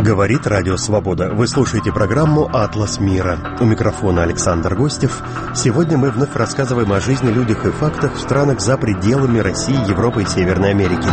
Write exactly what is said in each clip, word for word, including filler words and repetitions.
Говорит Радио Свобода. Вы слушаете программу «Атлас мира». У микрофона Александр Гостев. Сегодня мы вновь рассказываем о жизни, людях и фактах в странах за пределами России, Европы и Северной Америки.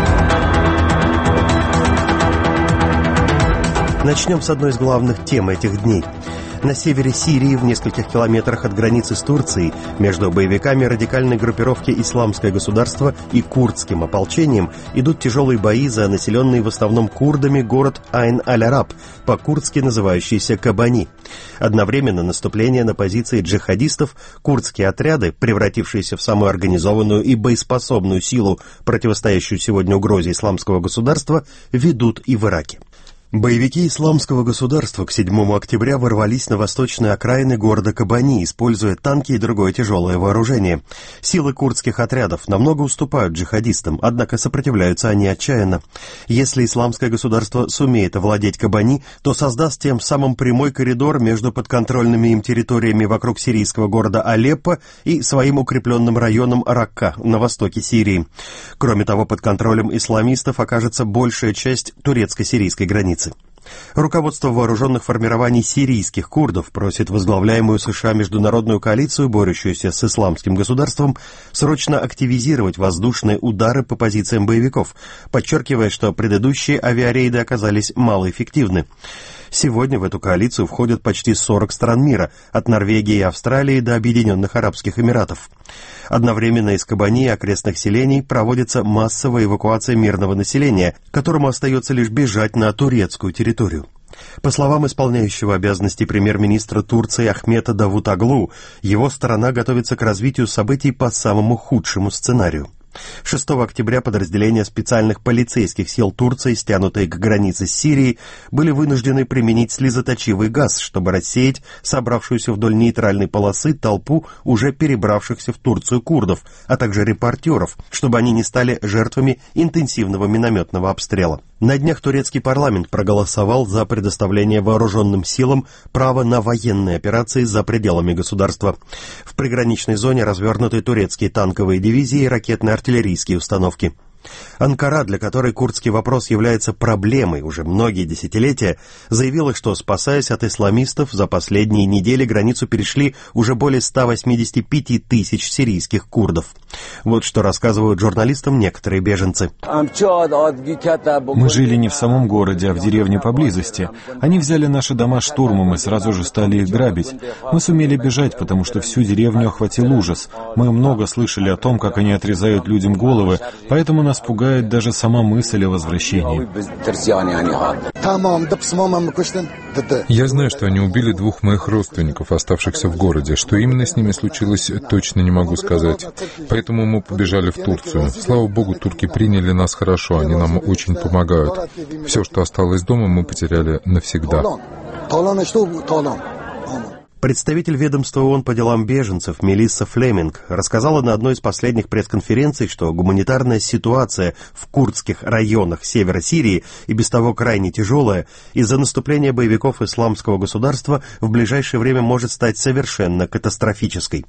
Начнем с одной из главных тем этих дней. На севере Сирии, в нескольких километрах от границы с Турцией, между боевиками радикальной группировки «Исламское государство» и курдским ополчением идут тяжелые бои за населенный в основном курдами город Айн-аль-Араб, по-курдски называющийся Кобани. Одновременно наступление на позиции джихадистов, курдские отряды, превратившиеся в самую организованную и боеспособную силу, противостоящую сегодня угрозе «Исламского государства», ведут и в Ираке. Боевики «Исламского государства» к седьмому октября ворвались на восточные окраины города Кобани, используя танки и другое тяжелое вооружение. Силы курдских отрядов намного уступают джихадистам, однако сопротивляются они отчаянно. Если «Исламское государство» сумеет овладеть Кобани, то создаст тем самым прямой коридор между подконтрольными им территориями вокруг сирийского города Алеппо и своим укрепленным районом Ракка на востоке Сирии. Кроме того, под контролем исламистов окажется большая часть турецко-сирийской границы. Руководство вооруженных формирований сирийских курдов просит возглавляемую США международную коалицию, борющуюся с исламским государством, срочно активизировать воздушные удары по позициям боевиков, подчеркивая, что предыдущие авиарейды оказались малоэффективны. Сегодня в эту коалицию входят почти сорок стран мира, от Норвегии и Австралии до Объединенных Арабских Эмиратов. Одновременно из Кобани и окрестных селений проводится массовая эвакуация мирного населения, которому остается лишь бежать на турецкую территорию. По словам исполняющего обязанности премьер-министра Турции Ахмета Давутоглу, его страна готовится к развитию событий по самому худшему сценарию. шестого октября подразделения специальных полицейских сил Турции, стянутые к границе с Сирией, были вынуждены применить слезоточивый газ, чтобы рассеять собравшуюся вдоль нейтральной полосы толпу уже перебравшихся в Турцию курдов, а также репортеров, чтобы они не стали жертвами интенсивного минометного обстрела. На днях турецкий парламент проголосовал за предоставление вооруженным силам права на военные операции за пределами государства. В приграничной зоне развернуты турецкие танковые дивизии и ракетные артиллерийские установки. Анкара, для которой курдский вопрос является проблемой уже многие десятилетия, заявила, что, спасаясь от исламистов, за последние недели границу перешли уже более ста восьмидесяти пяти тысяч сирийских курдов. Вот что рассказывают журналистам некоторые беженцы. Мы жили не в самом городе, а в деревне поблизости. Они взяли наши дома штурмом и сразу же стали их грабить. Мы сумели бежать, потому что всю деревню охватил ужас. Мы много слышали о том, как они отрезают людям головы, поэтому нас пугает даже сама мысль о возвращении. Я знаю, что они убили двух моих родственников, оставшихся в городе. Что именно с ними случилось, точно не могу сказать. Поэтому мы побежали в Турцию. Слава богу, турки приняли нас хорошо, они нам очень помогают. Все, что осталось дома, мы потеряли навсегда. Представитель ведомства ООН по делам беженцев Мелисса Флеминг рассказала на одной из последних пресс-конференций, что гуманитарная ситуация в курдских районах севера Сирии и без того крайне тяжелая, из-за наступления боевиков Исламского государства в ближайшее время может стать совершенно катастрофической.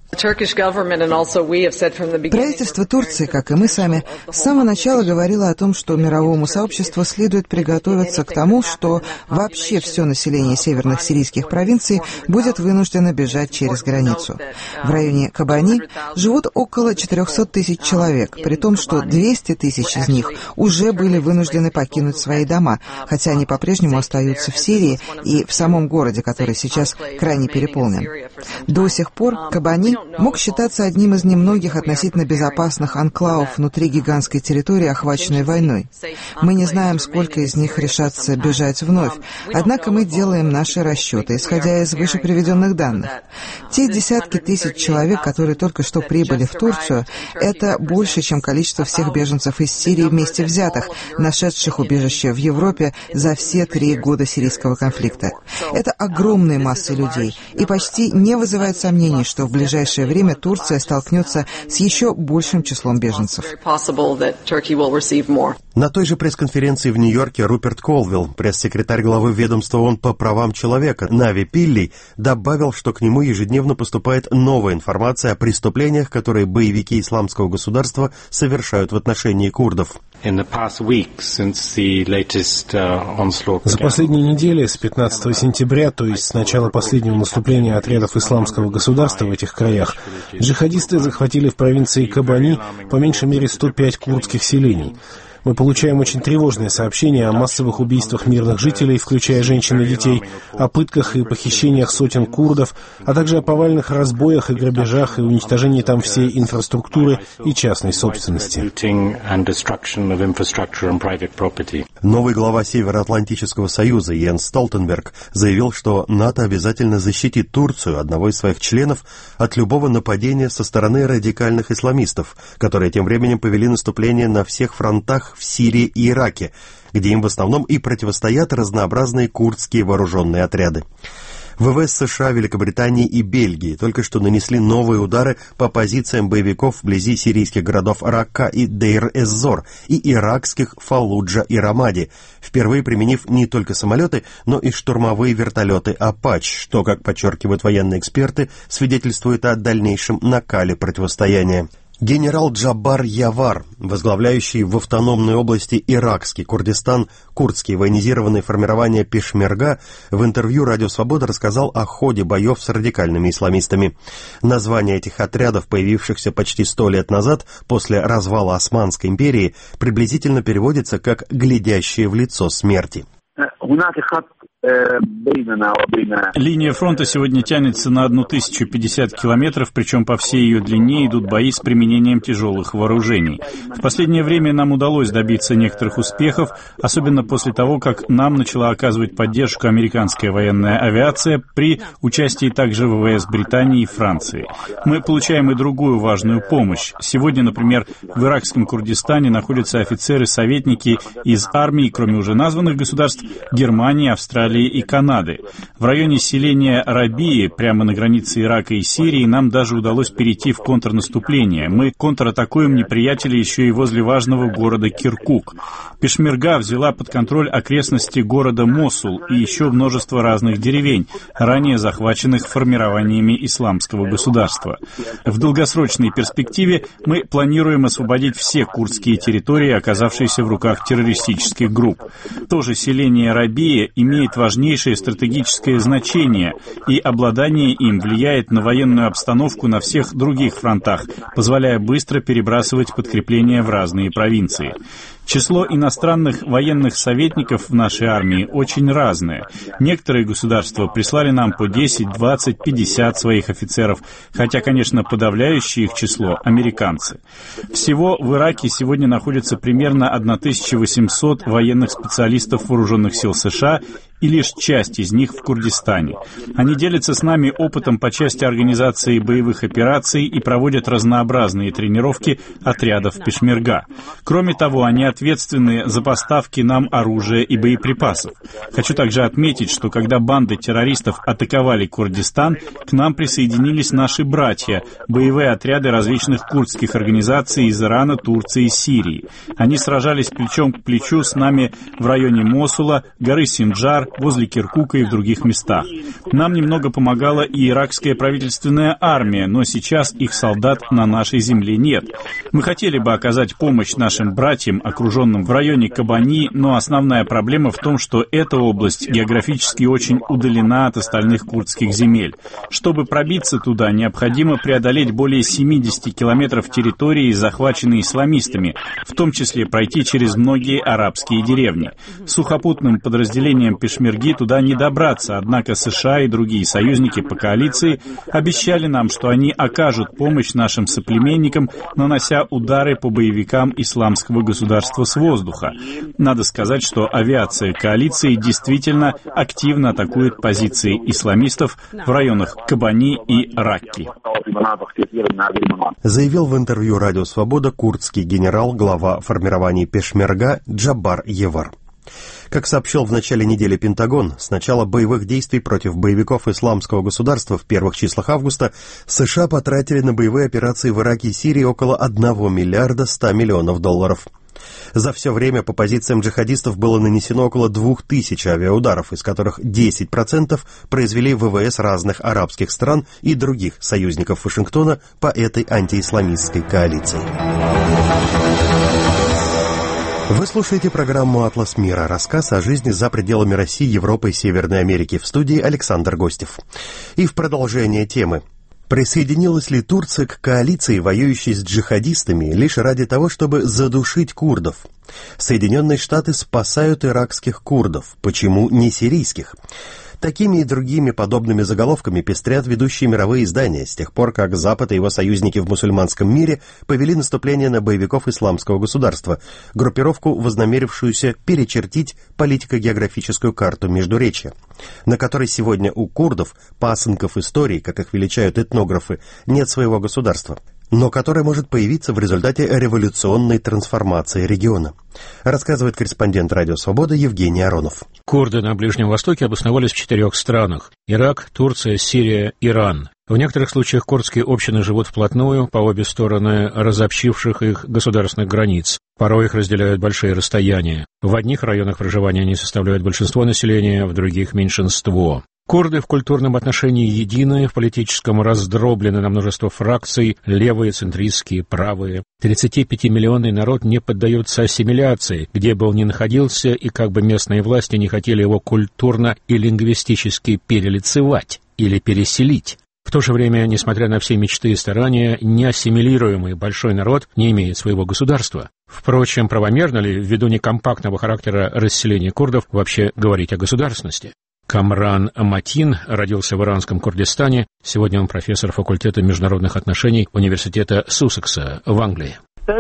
Правительство Турции, как и мы сами, с самого начала говорило о том, что мировому сообществу следует приготовиться к тому, что вообще все население северных сирийских провинций будет вынуждено бежать через границу. В районе Кобани живут около четырехсот тысяч человек, при том, что двести тысяч из них уже были вынуждены покинуть свои дома, хотя они по-прежнему остаются в Сирии и в самом городе, который сейчас крайне переполнен. До сих пор Кобани мог считаться одним из немногих относительно безопасных анклавов внутри гигантской территории, охваченной войной. Мы не знаем, сколько из них решатся бежать вновь, однако мы делаем наши расчеты, исходя из вышеприведенных данных. Те десятки тысяч человек, которые только что прибыли в Турцию, это больше, чем количество всех беженцев из Сирии вместе взятых, нашедших убежище в Европе за все три года сирийского конфликта. Это огромные массы людей, и почти не вызывает сомнений, что в ближайшее время Турция столкнется с еще большим числом беженцев. На той же пресс-конференции в Нью-Йорке Руперт Колвилл, пресс-секретарь главы ведомства ООН по правам человека Нави Пилли, добавил, полагал, что к нему ежедневно поступает новая информация о преступлениях, которые боевики Исламского государства совершают в отношении курдов. За последние недели, с пятнадцатого сентября, то есть с начала последнего наступления отрядов Исламского государства в этих краях, джихадисты захватили в провинции Кабани по меньшей мере сто пять курдских селений. Мы получаем очень тревожные сообщения о массовых убийствах мирных жителей, включая женщин и детей, о пытках и похищениях сотен курдов, а также о повальных разбоях и грабежах и уничтожении там всей инфраструктуры и частной собственности. Новый глава Североатлантического союза Йенс Столтенберг заявил, что НАТО обязательно защитит Турцию, одного из своих членов, от любого нападения со стороны радикальных исламистов, которые тем временем повели наступление на всех фронтах в Сирии и Ираке, где им в основном и противостоят разнообразные курдские вооруженные отряды. ВВС США, Великобритании и Бельгии только что нанесли новые удары по позициям боевиков вблизи сирийских городов Ракка и Дейр-эз-Зор и иракских Фаллуджа и Рамади, впервые применив не только самолеты, но и штурмовые вертолеты «Апач», что, как подчеркивают военные эксперты, свидетельствует о дальнейшем накале противостояния. Генерал Джабар Явар, возглавляющий в автономной области иракский Курдистан курдские военизированные формирования Пешмерга, в интервью «Радио Свобода» рассказал о ходе боев с радикальными исламистами. Название этих отрядов, появившихся почти сто лет назад после развала Османской империи, приблизительно переводится как «глядящие в лицо смерти». Линия фронта сегодня тянется на тысячу пятьдесят километров, причем по всей ее длине идут бои с применением тяжелых вооружений. В последнее время нам удалось добиться некоторых успехов, особенно после того, как нам начала оказывать поддержку американская военная авиация при участии также ВВС Британии и Франции. Мы получаем и другую важную помощь. Сегодня, например, в иракском Курдистане находятся офицеры-советники из армии, кроме уже названных государств, Германии, Австралии и Канады. В районе селения Рабии, прямо на границе Ирака и Сирии, нам даже удалось перейти в контрнаступление. Мы контратакуем неприятеля еще и возле важного города Киркук. Пешмерга взяла под контроль окрестности города Мосул и еще множество разных деревень, ранее захваченных формированиями исламского государства. В долгосрочной перспективе мы планируем освободить все курдские территории, оказавшиеся в руках террористических групп. Тоже селение Рабия имеет важнейшее стратегическое значение, и обладание им влияет на военную обстановку на всех других фронтах, позволяя быстро перебрасывать подкрепления в разные провинции. Число иностранных военных советников в нашей армии очень разное. Некоторые государства прислали нам по десять, двадцать, пятьдесят своих офицеров, хотя, конечно, подавляющее их число — американцы. Всего в Ираке сегодня находится примерно тысяча восемьсот военных специалистов вооруженных сил США, и лишь часть из них в Курдистане. Они делятся с нами опытом по части организации боевых операций и проводят разнообразные тренировки отрядов Пешмерга. Кроме того, они ответственны за поставки нам оружия и боеприпасов. Хочу также отметить, что когда банды террористов атаковали Курдистан, к нам присоединились наши братья, боевые отряды различных курдских организаций из Ирана, Турции и Сирии. Они сражались плечом к плечу с нами в районе Мосула, горы Синджар, возле Киркука и в других местах. Нам немного помогала и иракская правительственная армия, но сейчас их солдат на нашей земле нет. Мы хотели бы оказать помощь нашим братьям, окруженным в районе Кабани, но основная проблема в том, что эта область географически очень удалена от остальных курдских земель. Чтобы пробиться туда, необходимо преодолеть более семьдесят километров территории, захваченной исламистами, в том числе пройти через многие арабские деревни. Сухопутным подразделением Пешмерги туда не добраться, однако США и другие союзники по коалиции обещали нам, что они окажут помощь нашим соплеменникам, нанося удары по боевикам исламского государства с воздуха. Надо сказать, что авиация коалиции действительно активно атакует позиции исламистов в районах Кабани и Ракки. Заявил в интервью «Радио Свобода» курдский генерал, глава формирований Пешмерга Джабар Явар. Как сообщил в начале недели Пентагон, с начала боевых действий против боевиков Исламского государства в первых числах августа США потратили на боевые операции в Ираке и Сирии около одного миллиарда ста миллионов долларов. За все время по позициям джихадистов было нанесено около двух тысяч авиаударов, из которых десять процентов произвели ВВС разных арабских стран и других союзников Вашингтона по этой антиисламистской коалиции. Вы слушаете программу «Атлас мира», рассказ о жизни за пределами России, Европы и Северной Америки. В студии Александр Гостев. И в продолжение темы. Присоединилась ли Турция к коалиции, воюющей с джихадистами, лишь ради того, чтобы задушить курдов? Соединенные Штаты спасают иракских курдов. Почему не сирийских? Такими и другими подобными заголовками пестрят ведущие мировые издания с тех пор, как Запад и его союзники в мусульманском мире повели наступление на боевиков Исламского государства, группировку, вознамерившуюся перечертить политико-географическую карту Междуречья, на которой сегодня у курдов, пасынков истории, как их величают этнографы, нет своего государства, но которое может появиться в результате революционной трансформации региона, рассказывает корреспондент «Радио Свобода» Евгений Аронов. Курды на Ближнем Востоке обосновались в четырех странах – Ирак, Турция, Сирия, Иран. В некоторых случаях курдские общины живут вплотную по обе стороны разобщивших их государственных границ. Порой их разделяют большие расстояния. В одних районах проживания они составляют большинство населения, в других – меньшинство. Курды в культурном отношении едины, в политическом раздроблены на множество фракций, левые, центристские, правые. тридцатипятимиллионный народ не поддается ассимиляции, где бы он ни находился, и как бы местные власти не хотели его культурно и лингвистически перелицевать или переселить. В то же время, несмотря на все мечты и старания, неассимилируемый большой народ не имеет своего государства. Впрочем, правомерно ли, ввиду некомпактного характера расселения курдов, вообще говорить о государственности? Камран Матин родился в иранском Курдистане. Сегодня он профессор факультета международных отношений Университета Суссекса в Англии.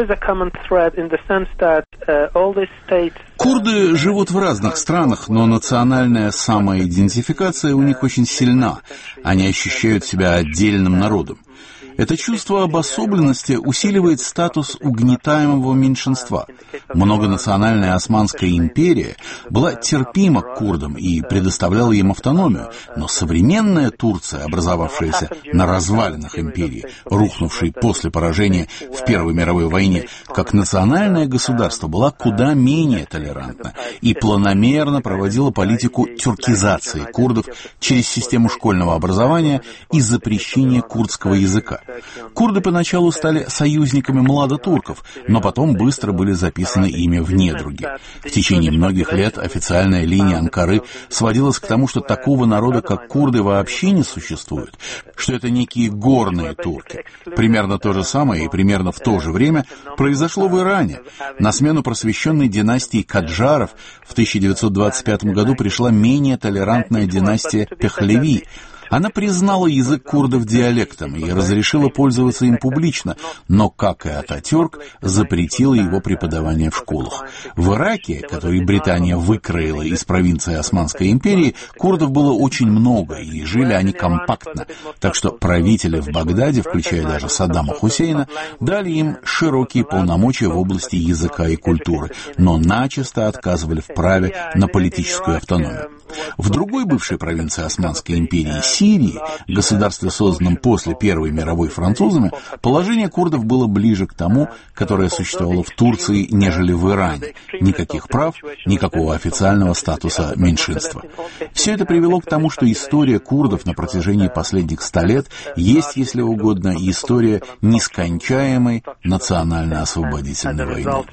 Курды живут в разных странах, но национальная самоидентификация у них очень сильна. Они ощущают себя отдельным народом. Это чувство обособленности усиливает статус угнетаемого меньшинства. Многонациональная Османская империя была терпима к курдам и предоставляла им автономию, но современная Турция, образовавшаяся на развалинах империи, рухнувшей после поражения в Первой мировой войне, как национальное государство была куда менее толерантна и планомерно проводила политику тюркизации курдов через систему школьного образования и запрещения курдского языка. Курды поначалу стали союзниками младотурков, но потом быстро были записаны ими в недруги. В течение многих лет официальная линия Анкары сводилась к тому, что такого народа, как курды, вообще не существует, что это некие горные турки. Примерно то же самое и примерно в то же время произошло в Иране. На смену просвещенной династии Каджаров в тысяча девятьсот двадцать пятом году пришла менее толерантная династия Пехлеви. Она признала язык курдов диалектом и разрешила пользоваться им публично, но, как и Ататюрк, запретила его преподавание в школах. В Ираке, который Британия выкроила из провинции Османской империи, курдов было очень много, и жили они компактно, так что правители в Багдаде, включая даже Саддама Хусейна, дали им широкие полномочия в области языка и культуры, но начисто отказывали в праве на политическую автономию. В другой бывшей провинции Османской империи, Сирии, государстве, созданном после Первой мировой французами, положение курдов было ближе к тому, которое существовало в Турции, нежели в Иране. Никаких прав, никакого официального статуса меньшинства. Все это привело к тому, что история курдов на протяжении последних ста лет есть, если угодно, история нескончаемой национально-освободительной войны.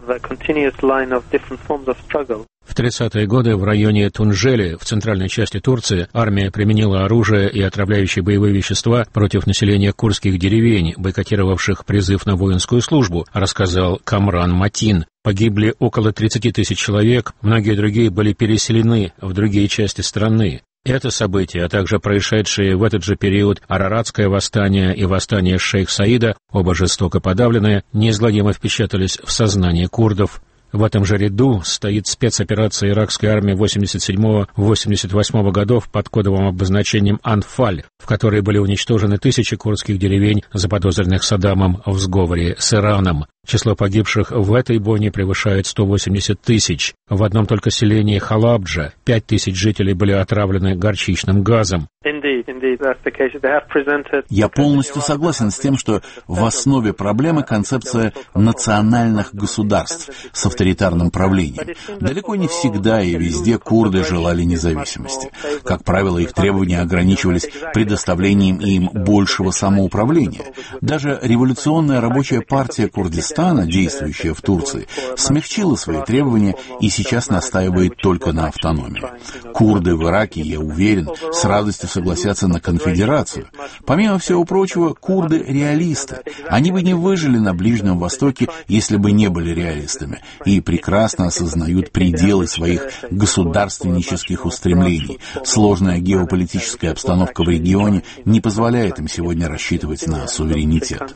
В тридцатые годы в районе Тунжели, в центральной части Турции, армия применила оружие и отравляющие боевые вещества против населения курдских деревень, бойкотировавших призыв на воинскую службу, рассказал Камран Матин. Погибли около тридцати тысяч человек, многие другие были переселены в другие части страны. Это событие, а также происшедшие в этот же период Араратское восстание и восстание шейх Саида, оба жестоко подавленные, неизгладимо впечатались в сознание курдов. В этом же ряду стоит спецоперация иракской армии восемьдесят седьмого — восемьдесят восьмого годов под кодовым обозначением «Анфаль», в которой были уничтожены тысячи курдских деревень, заподозренных Саддамом в сговоре с Ираном. Число погибших в этой бойне превышает сто восемьдесят тысяч. В одном только селении Халабджа пять тысяч жителей были отравлены горчичным газом. Я полностью согласен с тем, что в основе проблемы концепция национальных государств с авторитарным правлением. Далеко не всегда и везде курды желали независимости. Как правило, их требования ограничивались предоставлением им большего самоуправления. Даже революционная рабочая партия Курдистана, действующая в Турции, смягчила свои требования и сейчас настаивает только на автономии. Курды в Ираке, я уверен, с радостью согласятся на конфедерацию. Помимо всего прочего, курды — реалисты. Они бы не выжили на Ближнем Востоке, если бы не были реалистами, и прекрасно осознают пределы своих государственнических устремлений. Сложная геополитическая обстановка в регионе не позволяет им сегодня рассчитывать на суверенитет.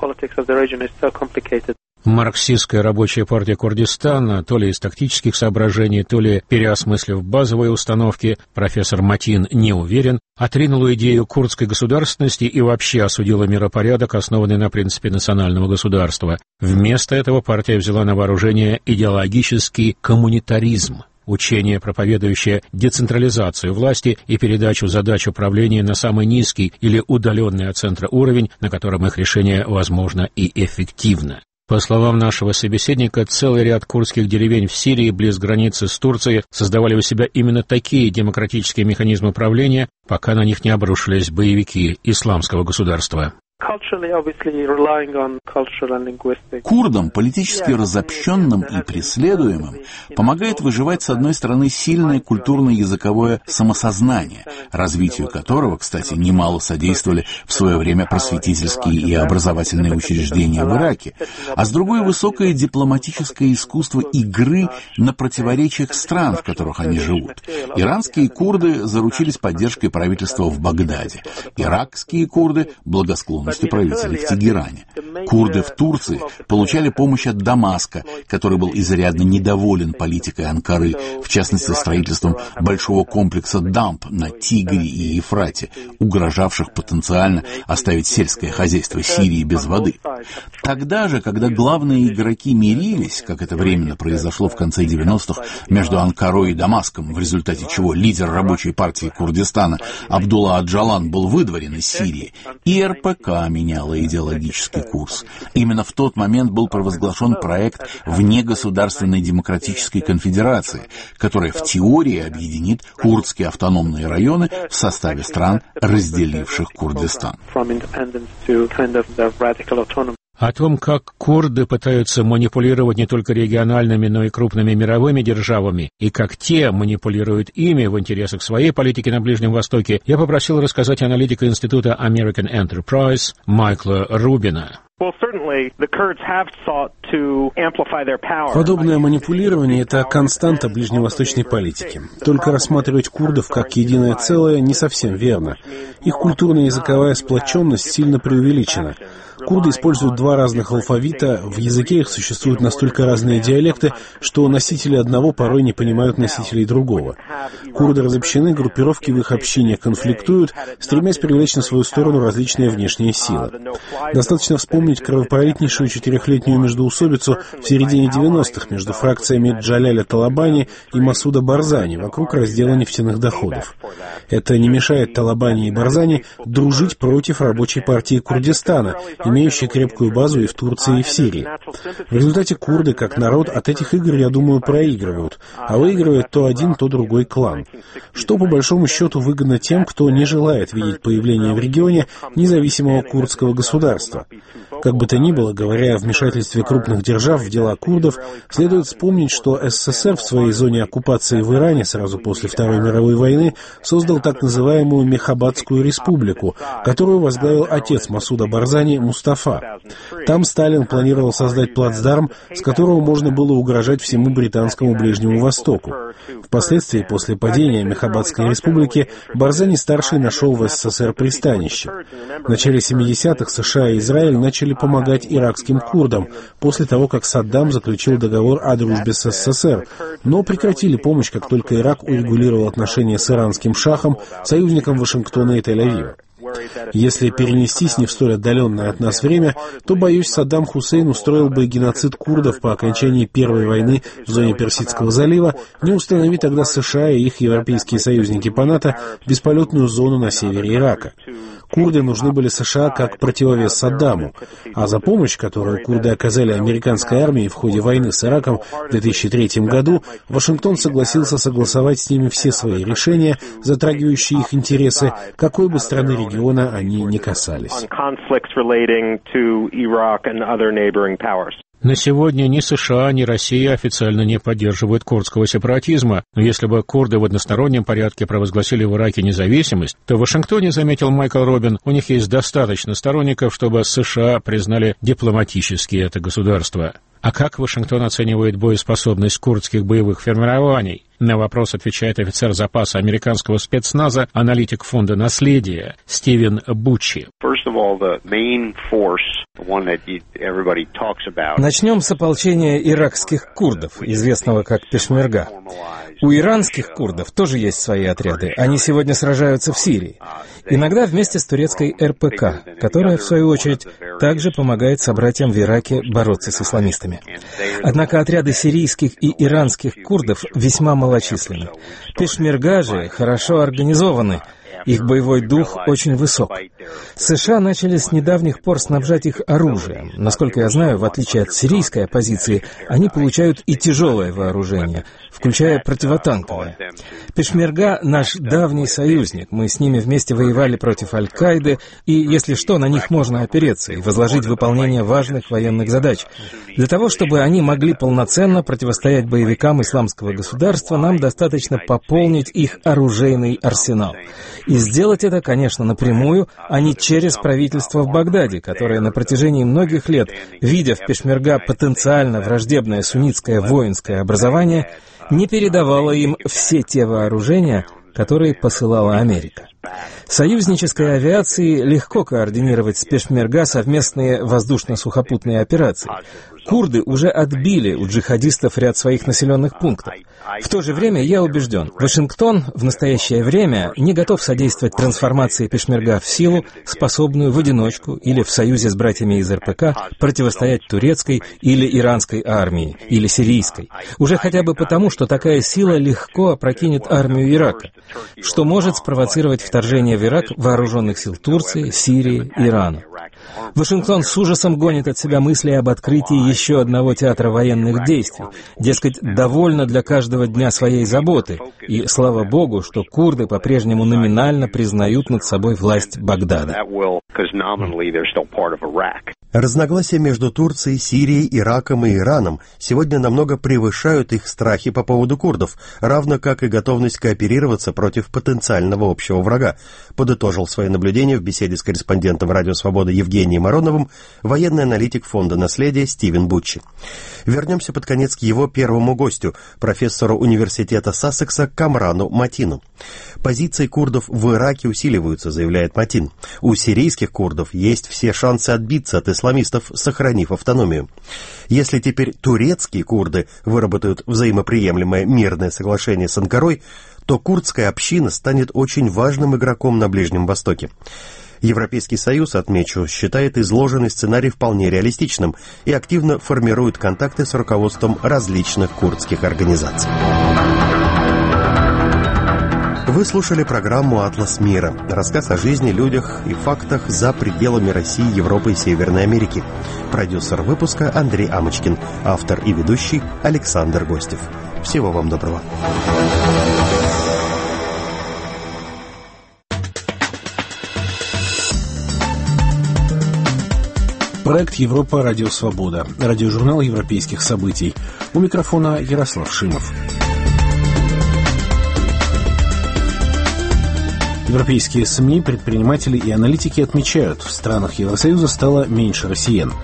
Марксистская рабочая партия Курдистана, то ли из тактических соображений, то ли переосмыслив базовые установки, профессор Матин не уверен, отринула идею курдской государственности и вообще осудила миропорядок, основанный на принципе национального государства. Вместо этого партия взяла на вооружение идеологический коммунитаризм. Учение, проповедующее децентрализацию власти и передачу задач управления на самый низкий или удаленный от центра уровень, на котором их решение возможно и эффективно. По словам нашего собеседника, целый ряд курдских деревень в Сирии близ границы с Турцией создавали у себя именно такие демократические механизмы правления, пока на них не обрушились боевики исламского государства. Курдам, политически разобщенным и преследуемым, помогает выживать, с одной стороны, сильное культурно-языковое самосознание, развитию которого, кстати, немало содействовали в свое время просветительские и образовательные учреждения в Ираке, а с другой — высокое дипломатическое искусство игры на противоречиях стран, в которых они живут. Иранские курды заручились поддержкой правительства в Багдаде, иракские курды — благосклонностью правителей в Тегеране. Курды в Турции получали помощь от Дамаска, который был изрядно недоволен политикой Анкары, в частности, строительством большого комплекса дамб на Тигре и Ефрате, угрожавших потенциально оставить сельское хозяйство Сирии без воды. Тогда же, когда главные игроки мирились, как это временно произошло в конце девяностых между Анкарой и Дамаском, в результате чего лидер рабочей партии Курдистана Абдулла Аджалан был выдворен из Сирии, и эр пэ ка меняла идеологический курс. Именно в тот момент был провозглашен проект внегосударственной демократической конфедерации, которая в теории объединит курдские автономные районы в составе стран, разделивших Курдистан. О том, как курды пытаются манипулировать не только региональными, но и крупными мировыми державами, и как те манипулируют ими в интересах своей политики на Ближнем Востоке, я попросил рассказать аналитика Института American Enterprise Майкла Рубина. Подобное манипулирование — это константа ближневосточной политики. Только рассматривать курдов как единое целое не совсем верно. Их культурно-языковая сплоченность сильно преувеличена. Курды используют два разных алфавита, в языке их существуют настолько разные диалекты, что носители одного порой не понимают носителей другого. Курды разобщены, группировки в их общине конфликтуют, стремясь привлечь на свою сторону различные внешние силы. Достаточно вспомнить кровопролитнейшую четырехлетнюю междоусобицу в середине девяностых между фракциями Джаляля Талабани и Масуда Барзани вокруг раздела нефтяных доходов. Это не мешает Талабани и Барзани дружить против рабочей партии Курдистана, имеющей крепкую базу и в Турции, и в Сирии. В результате курды, как народ, от этих игр, я думаю, проигрывают, а выигрывает то один, то другой клан. Что, по большому счету, выгодно тем, кто не желает видеть появление в регионе независимого курдского государства. Как бы то ни было, говоря о вмешательстве крупных держав в дела курдов, следует вспомнить, что эс эс эс эр в своей зоне оккупации в Иране сразу после Второй мировой войны создал так называемую Мехабадскую республику, которую возглавил отец Масуда Барзани Мустафа. Там Сталин планировал создать плацдарм, с которого можно было угрожать всему британскому Ближнему Востоку. Впоследствии, после падения Мехабадской республики, Барзани-старший нашел в эс эс эс эр пристанище. В начале семидесятых США и Израиль начали помогать иракским курдам после того, как Саддам заключил договор о дружбе с эс эс эс эр, но прекратили помощь, как только Ирак урегулировал отношения с иранским шахом, союзником Вашингтона и Тель-Авива. Если перенестись не в столь отдаленное от нас время, то, боюсь, Саддам Хусейн устроил бы геноцид курдов по окончании Первой войны в зоне Персидского залива, не установи тогда США и их европейские союзники по НАТО бесполетную зону на севере Ирака. Курды нужны были США как противовес Саддаму, а за помощь, которую курды оказали американской армии в ходе войны с Ираком в две тысячи третьем году, Вашингтон согласился согласовать с ними все свои решения, затрагивающие их интересы, какой бы страны региона они ни касались. На сегодня ни США, ни Россия официально не поддерживают курдского сепаратизма, но если бы курды в одностороннем порядке провозгласили в Ираке независимость, то в Вашингтоне, заметил Майкл Робин, у них есть достаточно сторонников, чтобы США признали дипломатически это государство. А как Вашингтон оценивает боеспособность курдских боевых формирований? На вопрос отвечает офицер запаса американского спецназа, аналитик фонда «Наследие» Стивен Буччи. Начнем с ополчения иракских курдов, известного как Пешмерга. У иранских курдов тоже есть свои отряды. Они сегодня сражаются в Сирии. Иногда вместе с турецкой эр пэ ка, которая, в свою очередь, также помогает собратьям в Ираке бороться с исламистами. Однако отряды сирийских и иранских курдов весьма малочисленны. Пешмерга же хорошо организованы. Их боевой дух очень высок. США начали с недавних пор снабжать их оружием. Насколько я знаю, в отличие от сирийской оппозиции, они получают и тяжелое вооружение, включая противотанковое. Пешмерга — наш давний союзник. Мы с ними вместе воевали против Аль-Каиды, и, если что, на них можно опереться и возложить выполнение важных военных задач. Для того, чтобы они могли полноценно противостоять боевикам исламского государства, нам достаточно пополнить их оружейный арсенал. И сделать это, конечно, напрямую, а не через правительство в Багдаде, которое на протяжении многих лет, видя в Пешмерга потенциально враждебное суннитское воинское образование, не передавало им все те вооружения, которые посылала Америка. Союзнической авиации легко координировать с Пешмерга совместные воздушно-сухопутные операции. Курды уже отбили у джихадистов ряд своих населенных пунктов. В то же время я убежден, Вашингтон в настоящее время не готов содействовать трансформации Пешмерга в силу, способную в одиночку или в союзе с братьями из эр пэ ка противостоять турецкой или иранской армии, или сирийской. Уже хотя бы потому, что такая сила легко опрокинет армию Ирака, что может спровоцировать вторжение в Ирак вооруженных сил Турции, Сирии, Ирана. Вашингтон с ужасом гонит от себя мысли об открытии еще одного театра военных действий. Дескать, довольно для каждого дня своей заботы. И слава богу, что курды по-прежнему номинально признают над собой власть Багдада. Разногласия между Турцией, Сирией, Ираком и Ираном сегодня намного превышают их страхи по поводу курдов, равно как и готовность кооперироваться против потенциального общего врага, подытожил свои наблюдения в беседе с корреспондентом «Радио Свобода» Евгением Ароновым военный аналитик фонда «Наследие» Стивен Буччи. Вернемся под конец к его первому гостю, профессору университета Сассекса Камрану Матину. Позиции курдов в Ираке усиливаются, заявляет Матин. У сирийских курдов есть все шансы отбиться от исламистов, сохранив автономию. Если теперь турецкие курды выработают взаимоприемлемое мирное соглашение с Анкарой, то курдская община станет очень важным игроком на Ближнем Востоке. Европейский Союз, отмечу, считает изложенный сценарий вполне реалистичным и активно формирует контакты с руководством различных курдских организаций. Вы слушали программу «Атлас мира». Рассказ о жизни, людях и фактах за пределами России, Европы и Северной Америки. Продюсер выпуска Андрей Амочкин. Автор и ведущий Александр Гостев. Всего вам доброго. Проект «Европа. Радио Свобода». Радиожурнал европейских событий. У микрофона Ярослав Шимов. Европейские СМИ, предприниматели и аналитики отмечают, в странах Евросоюза стало меньше россиян.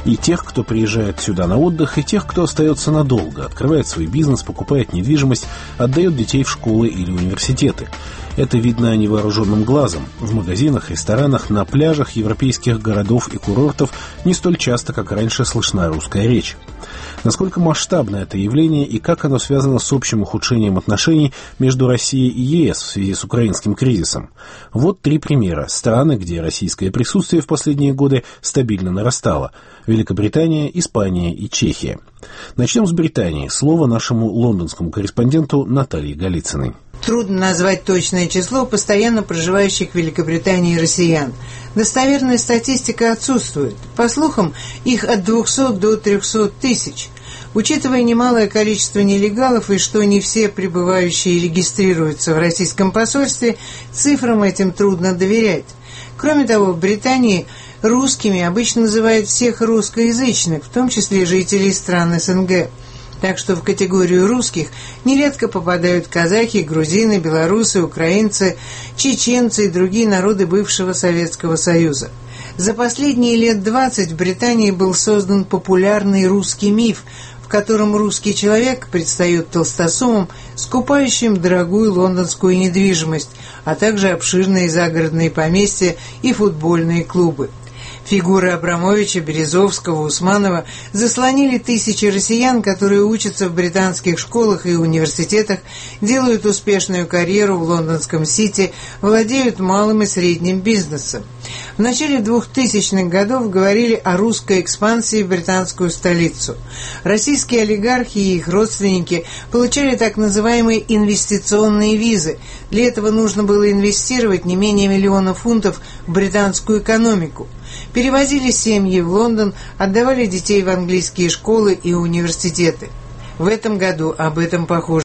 И тех, кто приезжает сюда на отдых, и тех, кто остается надолго, открывает свой бизнес, покупает недвижимость, отдает детей в школы или университеты. Это видно невооруженным глазом. В магазинах, ресторанах, на пляжах европейских городов и курортов не столь часто, как раньше, слышна русская речь. Насколько масштабно это явление и как оно связано с общим ухудшением отношений между Россией и ЕС в связи с украинским кризисом? Вот три примера. Страны, где российское присутствие в последние годы стабильно нарастало. Великобритания, Испания и Чехия. Начнем с Британии. Слово нашему лондонскому корреспонденту Наталье Голицыной. Трудно назвать точное число постоянно проживающих в Великобритании россиян. Достоверная статистика отсутствует. По слухам, их от двухсот до трехсот тысяч. Учитывая немалое количество нелегалов и что не все прибывающие регистрируются в российском посольстве, цифрам этим трудно доверять. Кроме того, в Британии русскими обычно называют всех русскоязычных, в том числе жителей стран СНГ. Так что в категорию русских нередко попадают казахи, грузины, белорусы, украинцы, чеченцы и другие народы бывшего Советского Союза. За последние лет двадцать в Британии был создан популярный русский миф, в котором русский человек предстает толстосумом, скупающим дорогую лондонскую недвижимость, а также обширные загородные поместья и футбольные клубы. Фигуры Абрамовича, Березовского, Усманова заслонили тысячи россиян, которые учатся в британских школах и университетах, делают успешную карьеру в лондонском Сити, владеют малым и средним бизнесом. В начале двухтысячных годов говорили о русской экспансии в британскую столицу. Российские олигархи и их родственники получали так называемые инвестиционные визы. Для этого нужно было инвестировать не менее миллиона фунтов в британскую экономику. Перевозили семьи в Лондон, отдавали детей в английские школы и университеты. В этом году об этом, похоже,